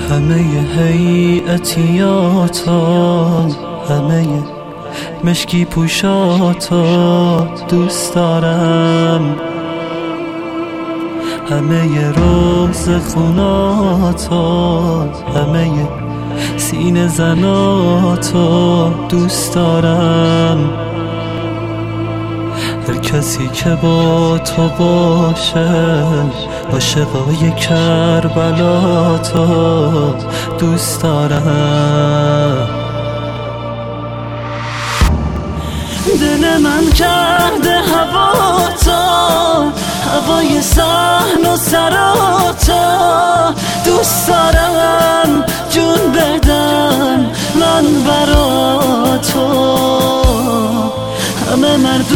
همه هیئتیاتا، همه مشکی پوشاتا دوست دارم، همه روز خوناتا، همه سینه زناتا دوست دارم. هر کسی که با تو باشه عاشقای کربلا تا دوست دارم. دل من کرده هوا تا هوای صحن و سراتا دوست دارم، جون بدم من برا تو، همه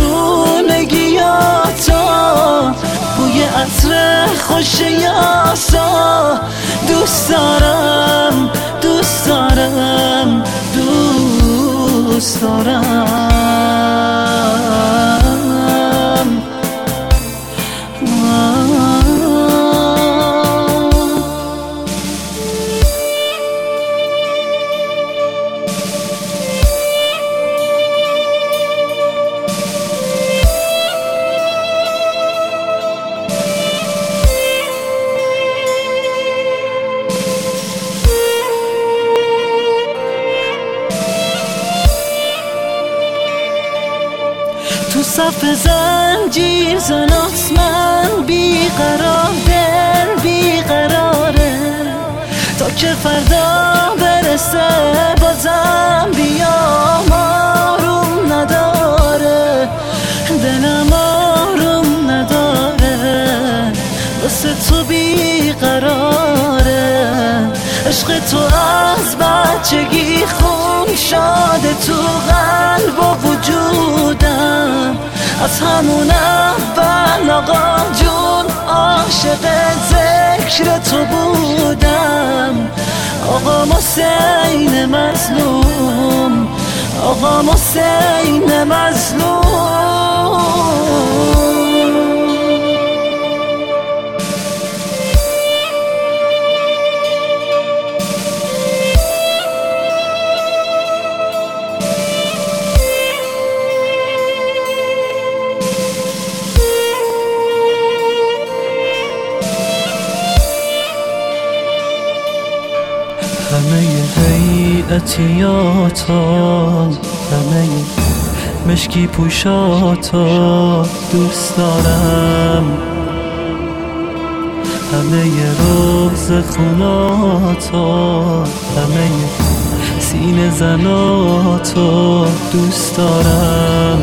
مردونگیاتا بوی عطر خوش یاسا دوست دارم، دوست دارم، دوست دارم. تو صف زنجیر زناست من بیقرار، دل بیقراره تا که فردا برسه بازم بیام، آروم نداره دلم، آروم نداره واسه تو بیقراره. عشق تو از بچگی خون شده تو قلب و وجودم، از همون اول آقا جون عاشق ذکر تو بودم. آقا حسین مظلوم، آقا حسین مظلوم. همه هیئتیاتا، همه مشکی پوشاتا دوست دارم، همه روز خوناتا، همه سینه زناتا دوست دارم.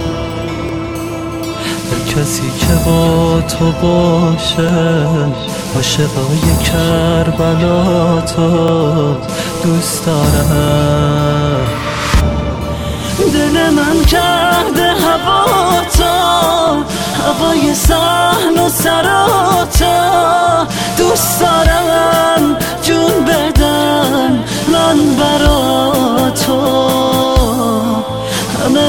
هر کسی که با تو باشه عاشقای کربلا تا دوست دارم. دل من کرده هوا تا هوای صحن و سراتا دوست دارم، جون بدم من برا تو، همه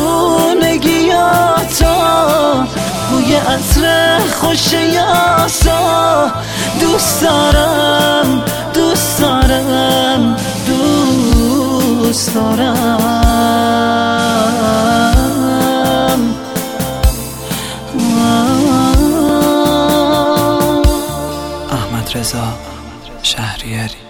مردونگیاتا بوی عطر خوش یاسا دوست دارم، دوست دارم، دوست دارم. احمد رضا شهریاری.